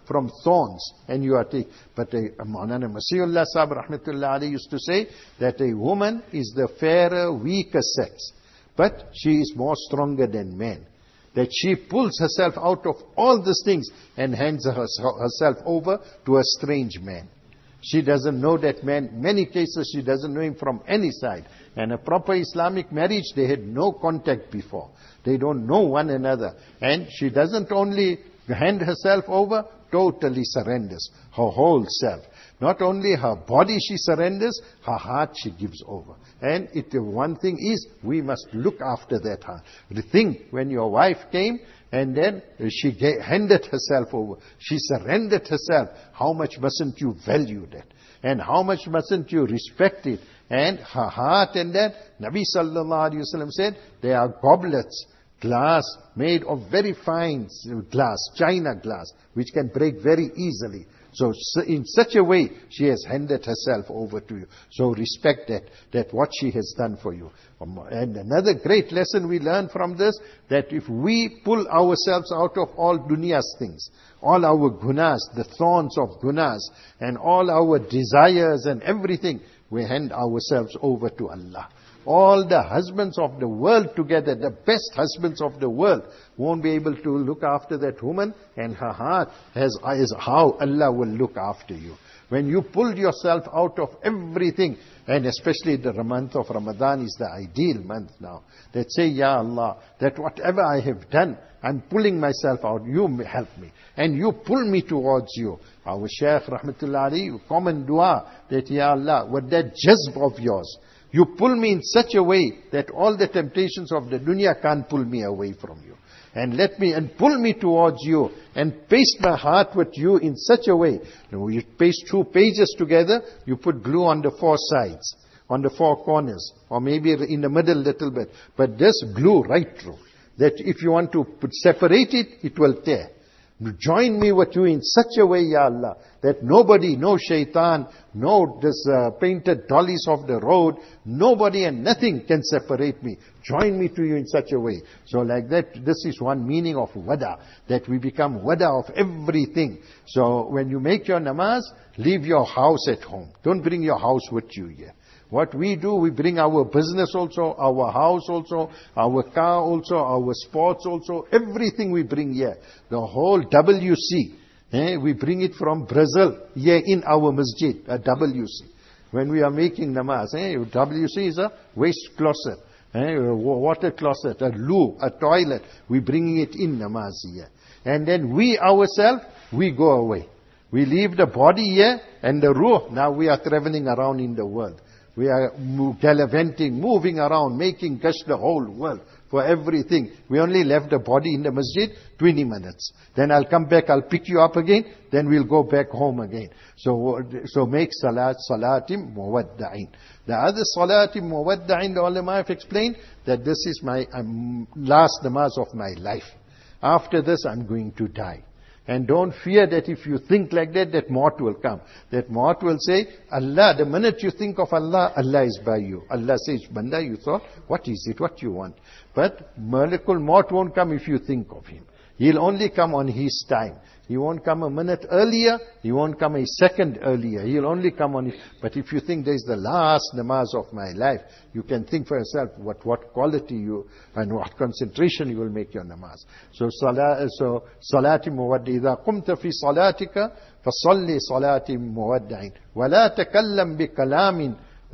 from thorns, and you are taking. But a Maulana Masihullah Sahib Rahmatullah Ali used to say that a woman is the fairer, weaker sex, but she is more stronger than man. That she pulls herself out of all these things and hands herself over to a strange man. She doesn't know that man. Many cases she doesn't know him from any side. And a proper Islamic marriage, they had no contact before. They don't know one another. And she doesn't only hand herself over, totally surrenders her whole self. Not only her body she surrenders, her heart she gives over. And it, one thing is, we must look after that heart. Think, when your wife came, and then she handed herself over, she surrendered herself, how much mustn't you value that? And how much mustn't you respect it? And her heart and that, Nabi Sallallahu Alaihi Wasallam said, they are goblets, glass, made of very fine glass, china glass, which can break very easily. So in such a way, she has handed herself over to you. So respect that, that what she has done for you. And another great lesson we learn from this, that if we pull ourselves out of all dunya's things, all our gunas, the thorns of gunas, and all our desires and everything, we hand ourselves over to Allah. All the husbands of the world together, the best husbands of the world, won't be able to look after that woman, and her heart has, is how Allah will look after you. When you pulled yourself out of everything, and especially the month of Ramadan is the ideal month now, that say, Ya Allah, that whatever I have done, I'm pulling myself out, you help me. And you pull me towards you. Our Shaykh Rahmatullah Ali, common dua, that Ya Allah, with that jazb of yours, you pull me in such a way that all the temptations of the dunya can't pull me away from you. And let me, and pull me towards you, and paste my heart with you in such a way. Now, you paste two pages together, you put glue on the four sides, on the four corners, or maybe in the middle a little bit. But this glue right through, that if you want to put, separate it, it will tear. Join me with you in such a way, Ya Allah, that nobody, no shaitan, no this uh, painted dollies of the road, nobody and nothing can separate me. Join me to you in such a way. So like that, this is one meaning of wada, that we become wada of everything. So when you make your namaz, leave your house at home. Don't bring your house with you here. What we do, we bring our business also, our house also, our car also, our sports also, everything we bring here. The whole W C, eh, we bring it from Brazil here in our masjid, a W C. When we are making namaz, eh, W C is a waste closet, eh, a water closet, a loo, a toilet. We bring it in namaz here. And then we ourselves, we go away. We leave the body here and the ruh, now we are traveling around in the world. We are gallivanting, moving around, making gush the whole world for everything. We only left the body in the masjid twenty minutes. Then I'll come back, I'll pick you up again, then we'll go back home again. So so make salat, salatim muwadda'in. The other salatim muwadda'in, the ulama have explained that this is my um, last namaz of my life. After this I'm going to die. And don't fear that if you think like that, that maut will come. That maut will say, Allah, the minute you think of Allah, Allah is by you. Allah says, Banda, you thought, what is it, what you want? But Malakul Maut won't come if you think of Him. He'll only come on His time. He won't come a minute earlier. He won't come a second earlier. He'll only come on it. But if you think there's the last namaz of my life, you can think for yourself what, what quality you and what concentration you will make your namaz. So salat, so salati muwaddi. إذا قمت في صلاتك فصلي صلاتي مودعين ولا تكلم بكلام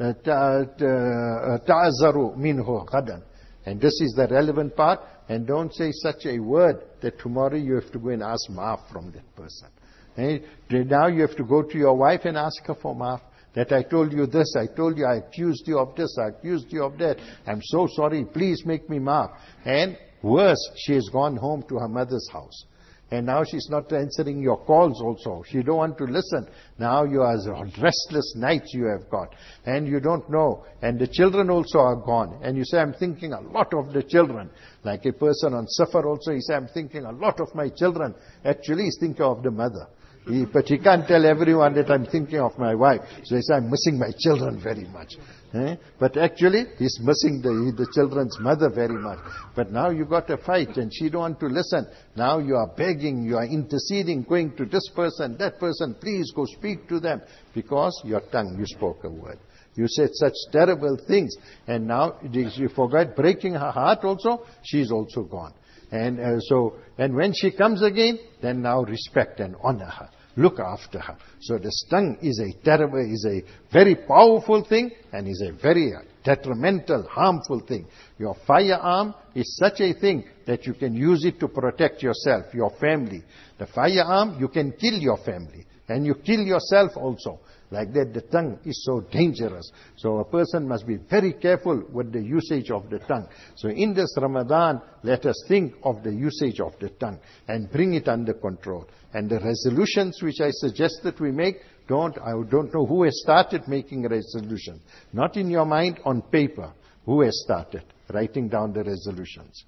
تعذر منه غدا. And this is the relevant part. And don't say such a word that tomorrow you have to go and ask maaf from that person. Eh? Now you have to go to your wife and ask her for maaf. That I told you this, I told you, I accused you of this, I accused you of that. I'm so sorry, please make me maaf. And worse, she has gone home to her mother's house. And now she's not answering your calls also. She don't want to listen. Now you are restless nights you have got. And you don't know. And the children also are gone. And you say, I'm thinking a lot of the children. Like a person on Safar also, he said, I'm thinking a lot of my children. Actually, he's thinking of the mother. He, but he can't tell everyone that I'm thinking of my wife. So he says, I'm missing my children very much. Eh? But actually, he's missing the, the children's mother very much. But now you got a fight and she don't want to listen. Now you are begging, you are interceding, going to this person, that person, please go speak to them. Because your tongue, you spoke a word. You said such terrible things. And now you forgot breaking her heart also, she's also gone. And uh, so, and when she comes again, then now respect and honor her. Look after her. So the tongue is a terrible, is a very powerful thing and is a very detrimental, harmful thing. Your firearm is such a thing that you can use it to protect yourself, your family. The firearm, you can kill your family and you kill yourself also. Like that, the tongue is so dangerous. So a person must be very careful with the usage of the tongue. So in this Ramadan, let us think of the usage of the tongue and bring it under control. And the resolutions which I suggested we make, don't, I don't know who has started making resolutions. Not in your mind, on paper. Who has started writing down the resolutions?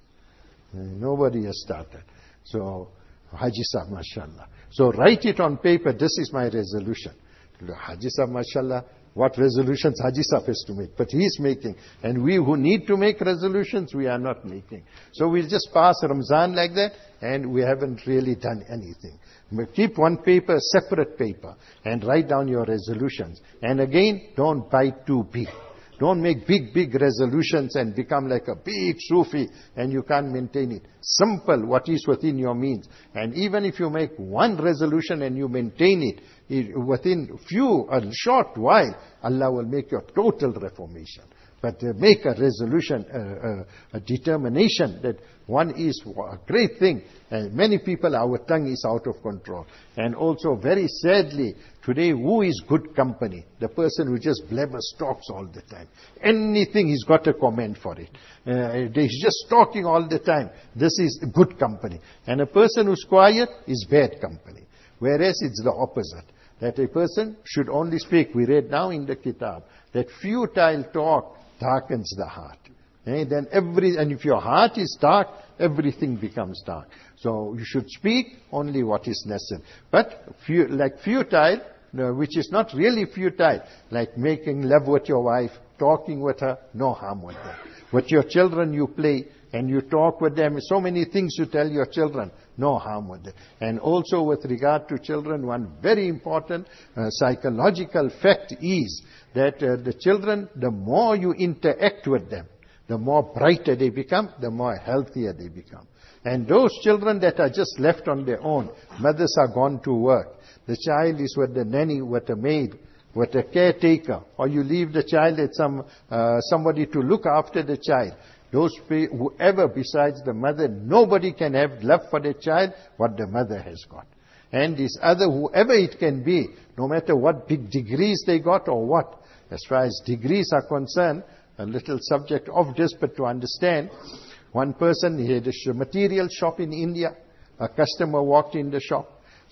Nobody has started. So, Haji Sahib, mashallah. So write it on paper, this is my resolution. Haji Sahib, mashallah, what resolutions Haji Sahib has to make. But he is making. And we who need to make resolutions, we are not making. So we'll just pass Ramzan like that, and we haven't really done anything. But keep one paper, separate paper, and write down your resolutions. And again, don't bite too big. Don't make big, big resolutions and become like a big Sufi and you can't maintain it. Simple, what is within your means. And even if you make one resolution and you maintain it, it within few, a short while, Allah will make your total reformation. But uh, make a resolution, uh, uh, a determination that one is a great thing. And many people, our tongue is out of control. And also, very sadly, today, who is good company? The person who just blabbers talks all the time. Anything, he's got a comment for it. Uh, he's just talking all the time. This is good company. And a person who's quiet is bad company. Whereas it's the opposite. That a person should only speak. We read now in the kitab that futile talk darkens the heart. Eh? Then every, and if your heart is dark, everything becomes dark. So you should speak only what is necessary. But fu- like futile, no, which is not really futile, like making love with your wife, talking with her, no harm with that. With your children you play and you talk with them, so many things you tell your children, no harm with it. And also with regard to children, one very important uh, psychological fact is that uh, the children, the more you interact with them, the more brighter they become, the more healthier they become. And those children that are just left on their own, mothers are gone to work, the child is with the nanny, with a maid, with a caretaker, or you leave the child at some uh, somebody to look after the child. Those whoever besides the mother, nobody can have love for the child what the mother has got. And this other, whoever it can be, no matter what big degrees they got or what, as far as degrees are concerned, a little subject of this, but to understand, one person, he had a material shop in India. A customer walked in the shop.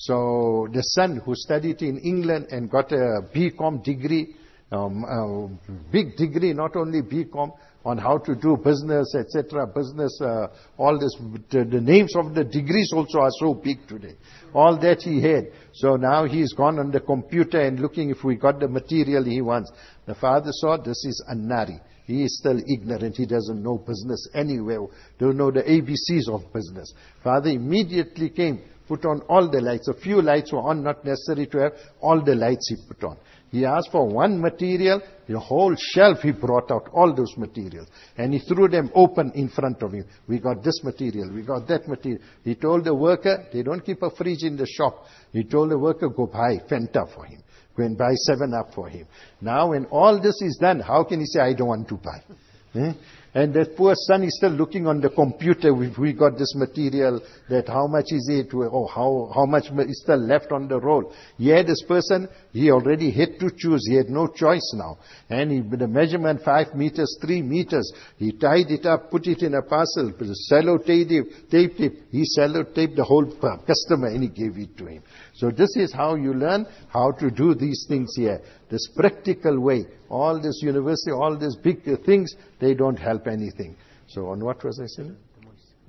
So the son who studied in England and got a B Com degree, um, uh, big degree, not only B Com, on how to do business, et cetera. Business, uh, all this, the, the names of the degrees also are so big today. All that he had. So now he's gone on the computer and looking if we got the material he wants. The father saw this is Annari. He is still ignorant. He doesn't know business anywhere. Don't know the A B Cs of business. Father immediately came, put on all the lights. A few lights were on, not necessary to have. All the lights he put on. He asked for one material, the whole shelf he brought out, all those materials. And he threw them open in front of him. We got this material, we got that material. He told the worker, they don't keep a fridge in the shop. He told the worker, go buy Fanta for him. Go and buy seven up for him. Now when all this is done, how can he say, I don't want to buy? Eh? And that poor son is still looking on the computer. We, we got this material, that how much is it, or how, how much is still left on the roll. Yeah, this person, he already had to choose. He had no choice now. And he, the measurement, five meters, three meters. He tied it up, put it in a parcel, sellotaped it, taped it. He sellotaped the whole customer and he gave it to him. So this is how you learn how to do these things here. This practical way. All this university, all these big things, they don't help anything. So on what was I saying?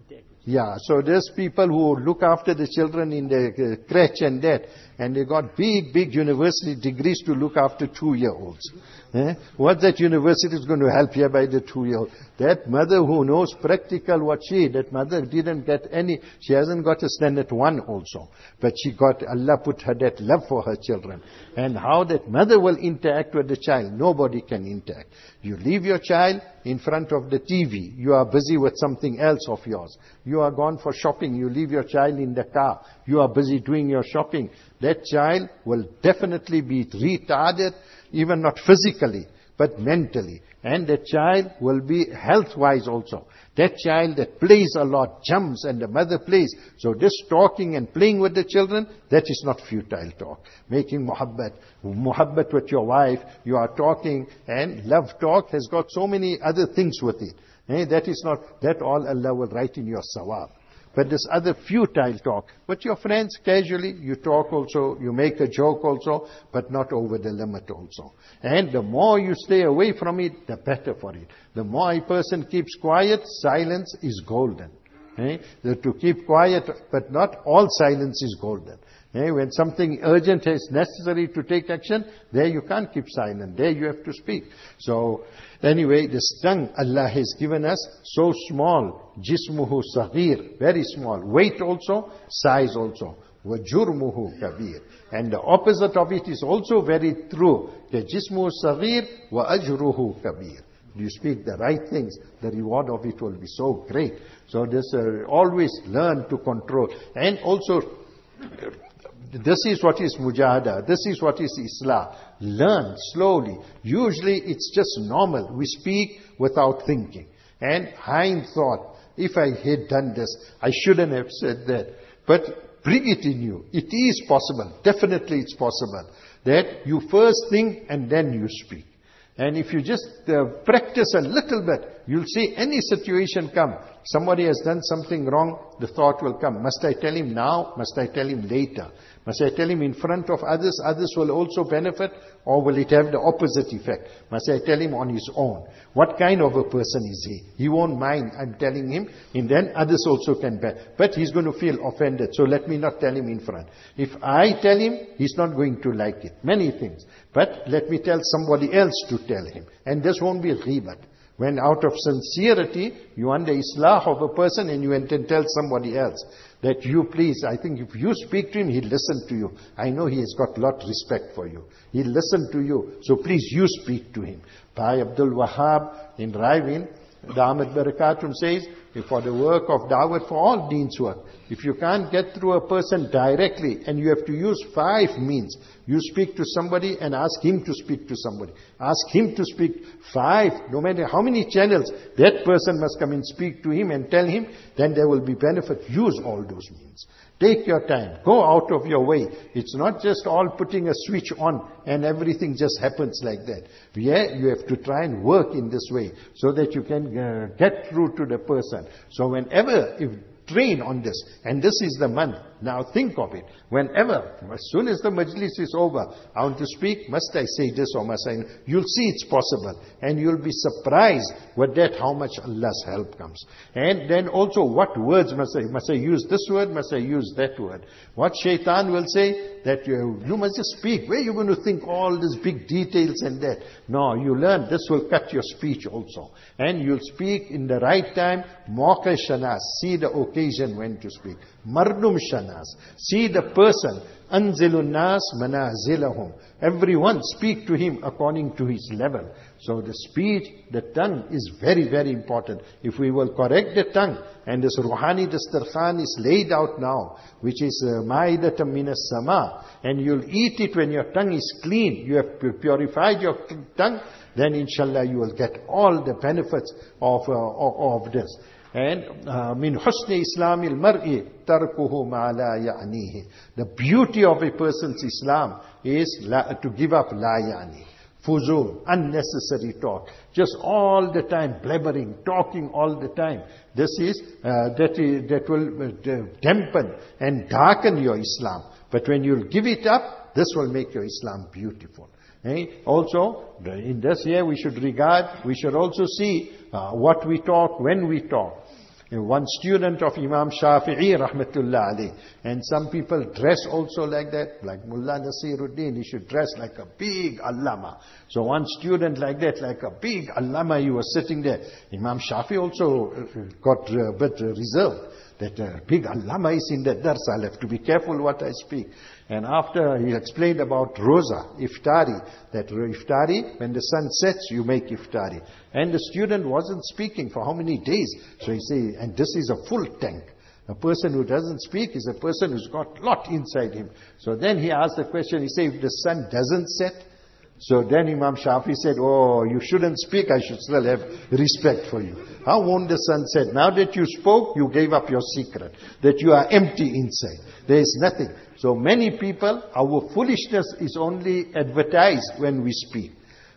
Yeah, so there's people who look after the children in the uh, crèche and that, and they got big, big university degrees to look after two-year-olds. Eh? What that university is going to help here by the two-year-old? That mother who knows practical what she, that mother didn't get any, she hasn't got a standard one also. But she got, Allah put her that love for her children. And how that mother will interact with the child, nobody can interact. You leave your child in front of the T V. You are busy with something else of yours. You are gone for shopping. You leave your child in the car. You are busy doing your shopping. That child will definitely be retarded, even not physically, but mentally. And the child will be health-wise also. That child that plays a lot, jumps, and the mother plays. So this talking and playing with the children, that is not futile talk. Making muhabbat, muhabbat with your wife, you are talking, and love talk has got so many other things with it. Eh, that is not, that all Allah will write in your sawab. But this other futile talk. But your friends, casually, you talk also, you make a joke also, but not over the limit also. And the more you stay away from it, the better for it. The more a person keeps quiet, silence is golden. Eh? To keep quiet, but not all silence is golden. Eh? When something urgent is necessary to take action, there you can't keep silent. There you have to speak. So, anyway, this tongue Allah has given us so small. Jismuhu saghir, very small. Weight also, size also. Wajurmuhu kabir. And the opposite of it is also very true. The jismuhu saghir wa ajruhu kabir. You speak the right things, the reward of it will be so great. So this uh, always learn to control. And also, this is what is mujahada. This is what is Islah. Learn slowly. Usually it's just normal. We speak without thinking. And hind thought. If I had done this, I shouldn't have said that. But bring it in you. It is possible. Definitely it's possible. That you first think and then you speak. And if you just uh, practice a little bit, you'll see any situation come. Somebody has done something wrong, the thought will come. Must I tell him now? Must I tell him later? Must I tell him in front of others? Others will also benefit? Or will it have the opposite effect? Must I tell him on his own? What kind of a person is he? He won't mind I'm telling him, and then others also can bear. But he's going to feel offended, so let me not tell him in front. If I tell him, he's not going to like it. Many things. But let me tell somebody else to tell him. And this won't be ghibat. When out of sincerity, you want the islah of a person and you intend to tell somebody else that you please, I think if you speak to him, he'll listen to you. I know he has got a lot of respect for you. He'll listen to you. So please, you speak to him. Bhai Abdul Wahab in Raivin, the Ahmed Barakatum says, for the work of Dawat, for all deens work, if you can't get through a person directly and you have to use five means, you speak to somebody and ask him to speak to somebody. Ask him to speak five, no matter how many channels, that person must come and speak to him and tell him, then there will be benefit. Use all those means. Take your time. Go out of your way. It's not just all putting a switch on and everything just happens like that. Yeah, you have to try and work in this way so that you can uh, get through to the person. So whenever, if train on this, and this is the month, now think of it. Whenever, as soon as the majlis is over, I want to speak, must I say this or must I? You'll see it's possible. And you'll be surprised with that how much Allah's help comes. And then also what words must I, must I use this word, must I use that word? What shaitan will say, that you, you must just speak. Where are you going to think all these big details and that? No, you learn, this will cut your speech also. And you'll speak in the right time, mawqa shanas, see the occasion when to speak. Mardum shanas, see the person. Anzilun nas manazilahum. Everyone speak to him according to his level. So the speech, the tongue is very, very important. If we will correct the tongue, and this Ruhani Dastarkhan is laid out now, which is uh, Ma'idatam minas sama, and you'll eat it when your tongue is clean, you have purified your tongue, then inshallah you will get all the benefits of, uh, of, of this. And min husni islamil mar'i tarkuhu ma la ya'nihi. The beauty of a person's Islam is la, to give up la ya'ni. Fuzul, unnecessary talk. Just all the time blabbering, talking all the time. This is, uh, that, is that will uh, dampen and darken your Islam. But when you give it up, this will make your Islam beautiful. Eh? Also, in this year we should regard, we should also see uh, what we talk, when we talk. And one student of Imam Shafi'i, rahmatullah alayh, and some people dress also like that, like Mullah Nasiruddin, he should dress like a big allama. So one student like that, like a big allama, he was sitting there. Imam Shafi'i also got a bit reserved, that a big allama is in the dars, I'll have to be careful what I speak. And after he explained about roza, iftari, that iftari, when the sun sets, you make iftari. And the student wasn't speaking for how many days? So he said, and this is a full tank. A person who doesn't speak is a person who's got a lot inside him. So then he asked the question, he said, if the sun doesn't set, so then Imam Shafi said, oh, you shouldn't speak, I should still have respect for you. How won't the sun set? Now that you spoke, you gave up your secret, that you are empty inside. There is nothing. So many people, our foolishness is only advertised when we speak.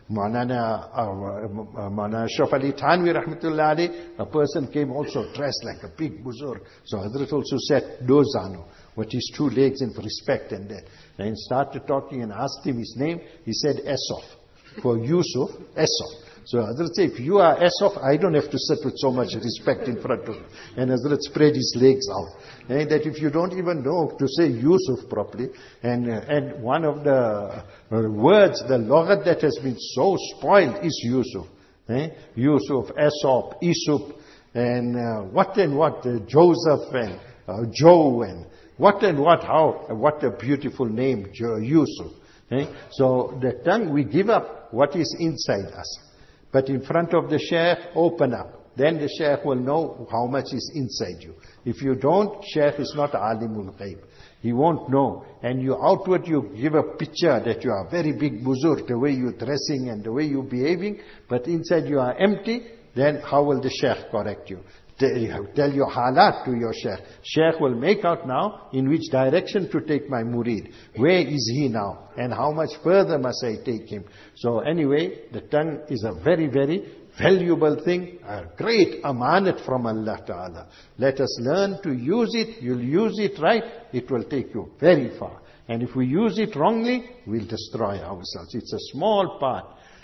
Maulana uh, Maulana Ashraf Ali Thanwi rahmatullah alayh, a person came also dressed like a big buzurg. So Hazrat also said, dozano, with his two legs in respect and that. And started talking and asked him his name. He said, Esof. For Yusuf, Esof. So Hazrat said, if you are Esof, I don't have to sit with so much respect in front of you. And Hazrat spread his legs out. And that if you don't even know to say Yusuf properly, and uh, and one of the uh, words, the lughat that has been so spoiled is Yusuf. Eh? Yusuf, Esop, Isop, and uh, what and what, uh, Joseph and uh, Joe and what and what, how, what a beautiful name, jo- Yusuf. Eh? So the tongue, we give up what is inside us. But in front of the Shaykh, open up. Then the Shaykh will know how much is inside you. If you don't, Shaykh is not alimul ghaib. He won't know. And you outward, you give a picture that you are very big buzurg, the way you're dressing and the way you're behaving, but inside you are empty, then how will the Shaykh correct you? Tell your halat to your Shaykh. Shaykh will make out now in which direction to take my murid. Where is he now? And how much further must I take him? So anyway, the tongue is a very, very valuable thing, a great amanat from Allah Ta'ala. Let us learn to use it. You'll use it right, it will take you very far. And if we use it wrongly, we'll destroy ourselves. It's a small part.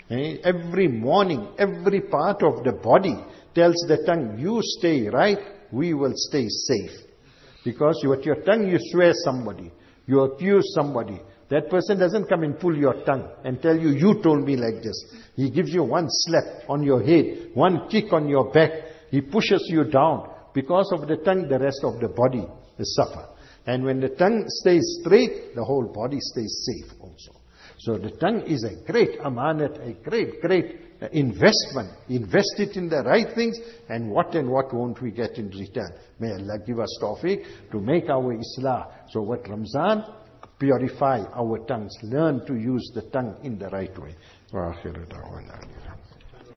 Every morning, every part of the body tells the tongue, you stay right, we will stay safe. Because with your tongue you swear somebody, you accuse somebody. That person doesn't come and pull your tongue and tell you, you told me like this. He gives you one slap on your head, one kick on your back. He pushes you down. Because of the tongue, the rest of the body is suffer. And when the tongue stays straight, the whole body stays safe also. So the tongue is a great amanat, a great, great investment. Invest it in the right things, and what and what won't we get in return? May Allah give us tawfiq to make our islah. So what Ramzan, purify our tongues. Learn to use the tongue in the right way.